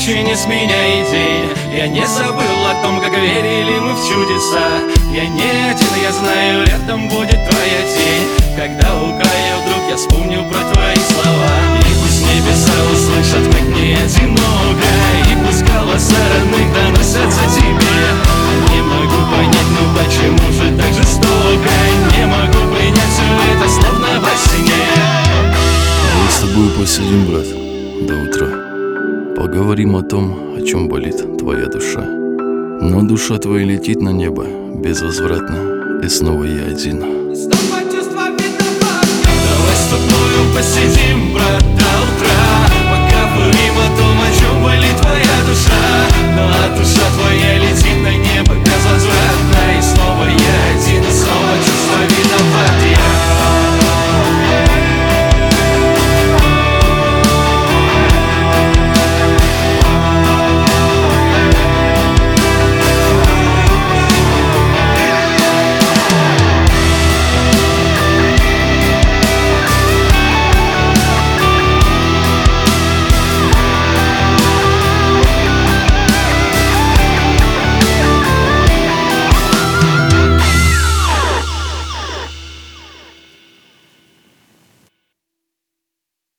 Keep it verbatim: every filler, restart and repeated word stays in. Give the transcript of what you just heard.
ночи не сменяй день. Я не забыл о том, как верили мы в чудеса. Я не один, я знаю, рядом будет твоя тень. Когда у края вдруг я вспомню про твои слова. И пусть небеса услышат, как мне одиноко, и пусть голоса родных доносятся тебе. Не могу понять, ну почему же так жестоко? Не могу принять все это, словно во сне. Давай с тобой посидим, брат, до утра. Поговорим о том, о чем болит твоя душа. Но душа твоя летит на небо безвозвратно, и снова я один. Давай с тобою посидим,